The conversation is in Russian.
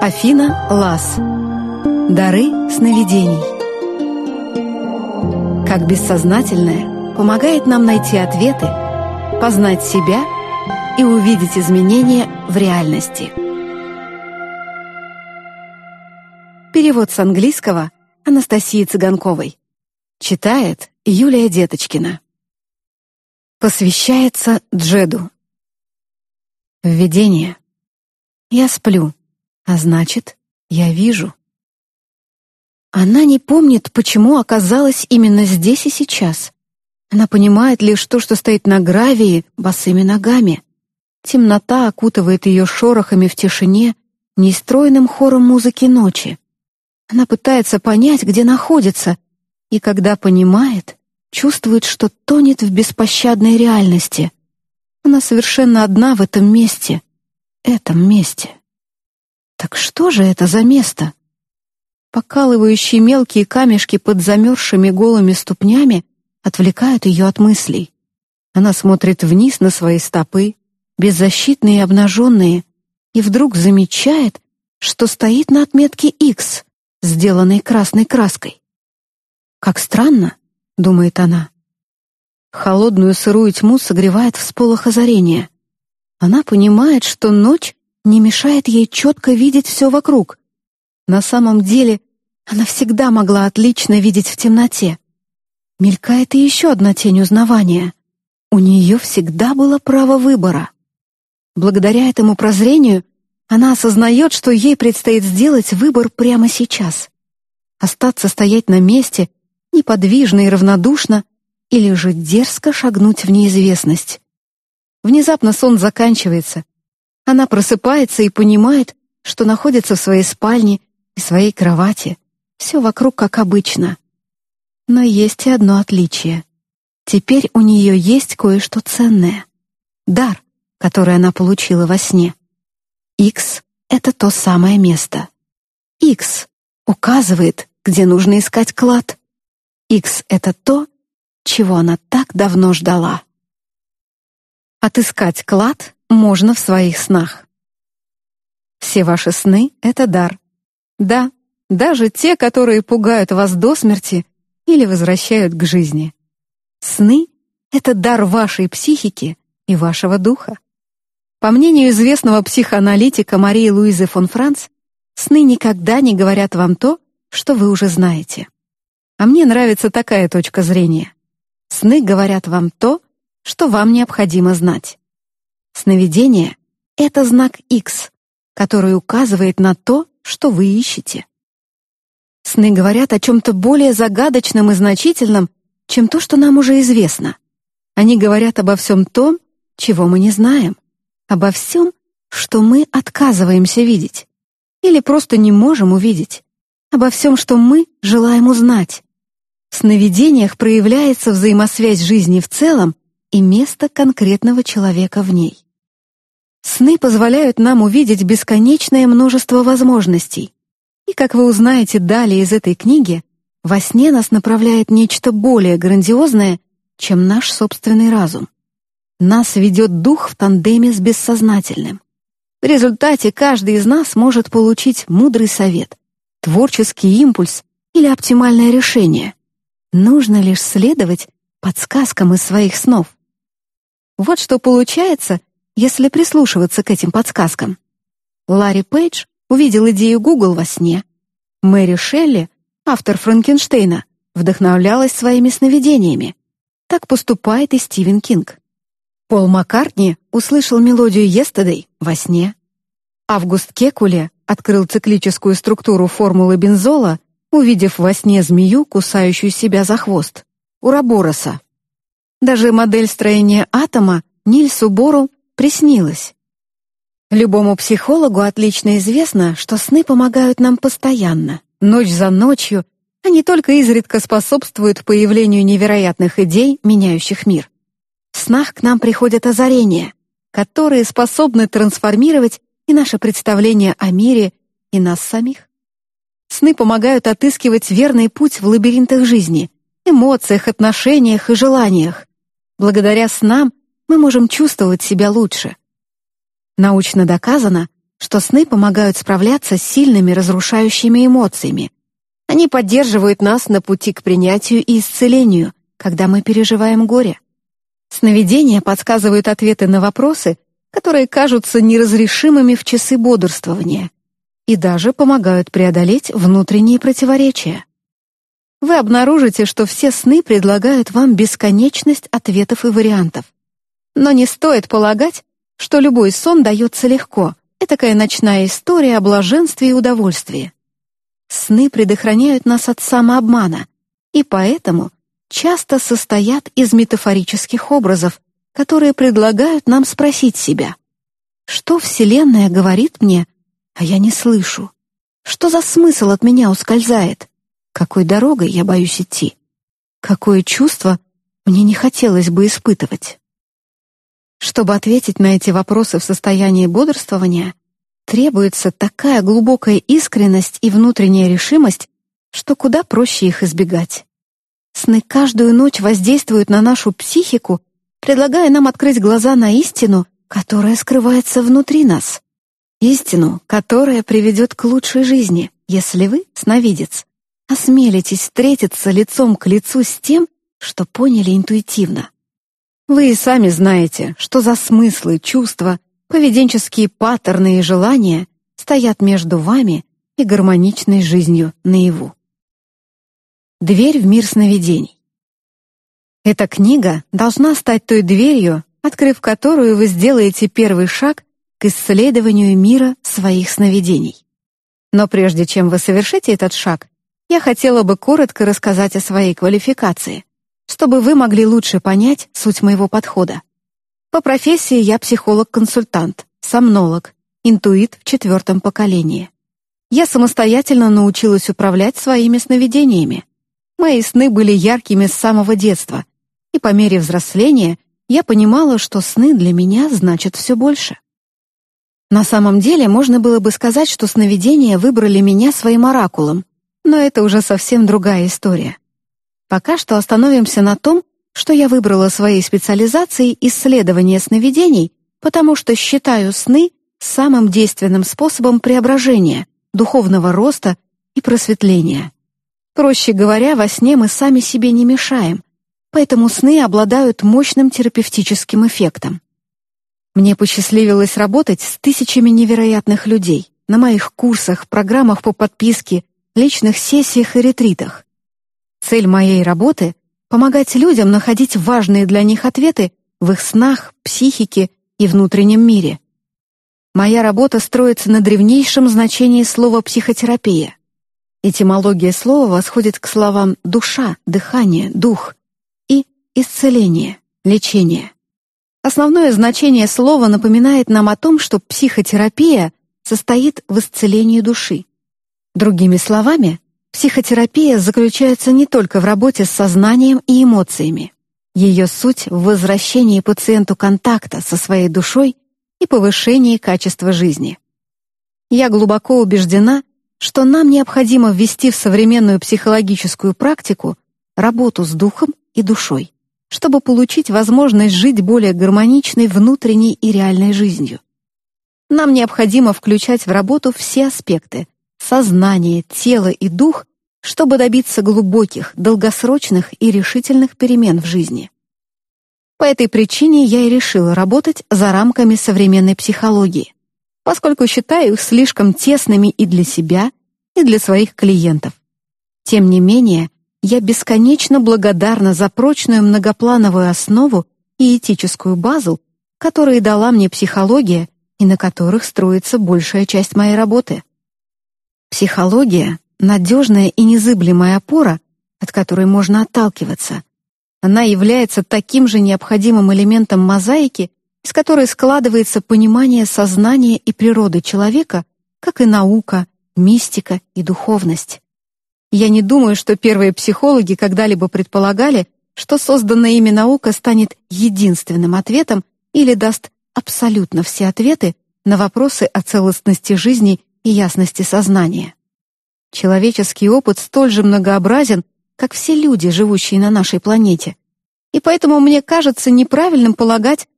Афина Лас. Дары сновидений. Как бессознательное помогает нам найти ответы, познать себя и увидеть изменения в реальности. Перевод с английского Анастасии Цыганковой. Читает Юлия Деточкина. Посвящается Джеду. Введение. Я сплю, а значит, я вижу. Она не помнит, почему оказалась именно здесь и сейчас. Она понимает лишь то, что стоит на гравии босыми ногами. Темнота окутывает ее шорохами в тишине, нестройным хором музыки ночи. Она пытается понять, где находится, и когда понимает, чувствует, что тонет в беспощадной реальности. Она совершенно одна в этом месте. Так что же это за место? Покалывающие мелкие камешки под замерзшими голыми ступнями отвлекают ее от мыслей. Она смотрит вниз на свои стопы, беззащитные и обнаженные, и вдруг замечает, что стоит на отметке X, сделанной красной краской. «Как странно», — думает она. Холодную сырую тьму согревает всполох озарения. Она понимает, что ночь не мешает ей четко видеть все вокруг. На самом деле, она всегда могла отлично видеть в темноте. Мелькает и еще одна тень узнавания. У нее всегда было право выбора. Благодаря этому прозрению она осознает, что ей предстоит сделать выбор прямо сейчас. Остаться стоять на месте, неподвижно и равнодушно, или же дерзко шагнуть в неизвестность. Внезапно сон заканчивается. Она просыпается и понимает, что находится в своей спальне и своей кровати. Все вокруг как обычно. Но есть и одно отличие. Теперь у нее есть кое-что ценное. Дар, который она получила во сне. X — это то самое место. X указывает, где нужно искать клад. X — это то, чего она так давно ждала. Отыскать клад можно в своих снах. Все ваши сны — это дар. Да, даже те, которые пугают вас до смерти или возвращают к жизни. Сны — это дар вашей психики и вашего духа. По мнению известного психоаналитика Марии Луизы фон Франц, сны никогда не говорят вам то, что вы уже знаете. А мне нравится такая точка зрения. Сны говорят вам то, что вам необходимо знать. Сновидение — это знак X, который указывает на то, что вы ищете. Сны говорят о чем-то более загадочном и значительном, чем то, что нам уже известно. Они говорят обо всем том, чего мы не знаем, обо всем, что мы отказываемся видеть или просто не можем увидеть, обо всем, что мы желаем узнать. В сновидениях проявляется взаимосвязь жизни в целом и место конкретного человека в ней. Сны позволяют нам увидеть бесконечное множество возможностей. И, как вы узнаете далее из этой книги, во сне нас направляет нечто более грандиозное, чем наш собственный разум. Нас ведет дух в тандеме с бессознательным. В результате каждый из нас может получить мудрый совет, творческий импульс или оптимальное решение. Нужно лишь следовать подсказкам из своих снов. Вот что получается, если прислушиваться к этим подсказкам. Ларри Пейдж увидел идею Google во сне. Мэри Шелли, автор Франкенштейна, вдохновлялась своими сновидениями. Так поступает и Стивен Кинг. Пол Маккартни услышал мелодию «Yesterday» во сне. Август Кекуле открыл циклическую структуру формулы бензола, увидев во сне змею, кусающую себя за хвост, Урабороса. Даже модель строения атома Нильсу Бору приснилась. Любому психологу отлично известно, что сны помогают нам постоянно, ночь за ночью, а не только изредка способствуют появлению невероятных идей, меняющих мир. В снах к нам приходят озарения, которые способны трансформировать и наше представление о мире, и нас самих. Сны помогают отыскивать верный путь в лабиринтах жизни, эмоциях, отношениях и желаниях. Благодаря снам мы можем чувствовать себя лучше. Научно доказано, что сны помогают справляться с сильными разрушающими эмоциями. Они поддерживают нас на пути к принятию и исцелению, когда мы переживаем горе. Сновидения подсказывают ответы на вопросы, которые кажутся неразрешимыми в часы бодрствования, и даже помогают преодолеть внутренние противоречия. Вы обнаружите, что все сны предлагают вам бесконечность ответов и вариантов. Но не стоит полагать, что любой сон дается легко. Этакая ночная история о блаженстве и удовольствии. Сны предохраняют нас от самообмана, и поэтому часто состоят из метафорических образов, которые предлагают нам спросить себя: что Вселенная говорит мне, а я не слышу? Что за смысл от меня ускользает? Какой дорогой я боюсь идти? Какое чувство мне не хотелось бы испытывать? Чтобы ответить на эти вопросы в состоянии бодрствования, требуется такая глубокая искренность и внутренняя решимость, что куда проще их избегать. Сны каждую ночь воздействуют на нашу психику, предлагая нам открыть глаза на истину, которая скрывается внутри нас. Истину, которая приведет к лучшей жизни, если вы, сновидец, осмелитесь встретиться лицом к лицу с тем, что поняли интуитивно. Вы и сами знаете, что за смыслы, чувства, поведенческие паттерны и желания стоят между вами и гармоничной жизнью наяву. Дверь в мир сновидений. Эта книга должна стать той дверью, открыв которую вы сделаете первый шаг к исследованию мира своих сновидений. Но прежде чем вы совершите этот шаг, я хотела бы коротко рассказать о своей квалификации, чтобы вы могли лучше понять суть моего подхода. По профессии я психолог-консультант, сомнолог, интуит в 4-м поколении. Я самостоятельно научилась управлять своими сновидениями. Мои сны были яркими с самого детства, и по мере взросления я понимала, что сны для меня значат все больше. На самом деле, можно было бы сказать, что сновидения выбрали меня своим оракулом, но это уже совсем другая история. Пока что остановимся на том, что я выбрала своей специализацией исследование сновидений, потому что считаю сны самым действенным способом преображения, духовного роста и просветления. Проще говоря, во сне мы сами себе не мешаем, поэтому сны обладают мощным терапевтическим эффектом. Мне посчастливилось работать с тысячами невероятных людей на моих курсах, программах по подписке, личных сессиях и ретритах. Цель моей работы — помогать людям находить важные для них ответы в их снах, психике и внутреннем мире. Моя работа строится на древнейшем значении слова «психотерапия». Этимология слова восходит к словам «душа», «дыхание», «дух» и «исцеление», «лечение». Основное значение слова напоминает нам о том, что психотерапия состоит в исцелении души. Другими словами, психотерапия заключается не только в работе с сознанием и эмоциями. Ее суть в возвращении пациенту контакта со своей душой и повышении качества жизни. Я глубоко убеждена, что нам необходимо ввести в современную психологическую практику работу с духом и душой, чтобы получить возможность жить более гармоничной внутренней и реальной жизнью. Нам необходимо включать в работу все аспекты — сознание, тело и дух, чтобы добиться глубоких, долгосрочных и решительных перемен в жизни. По этой причине я и решила работать за рамками современной психологии, поскольку считаю их слишком тесными и для себя, и для своих клиентов. Тем не менее, я бесконечно благодарна за прочную многоплановую основу и этическую базу, которые дала мне психология и на которых строится большая часть моей работы. Психология — надежная и незыблемая опора, от которой можно отталкиваться. Она является таким же необходимым элементом мозаики, из которой складывается понимание сознания и природы человека, как и наука, мистика и духовность. Я не думаю, что первые психологи когда-либо предполагали, что созданная ими наука станет единственным ответом или даст абсолютно все ответы на вопросы о целостности жизни и ясности сознания. Человеческий опыт столь же многообразен, как все люди, живущие на нашей планете, и поэтому мне кажется неправильным полагать,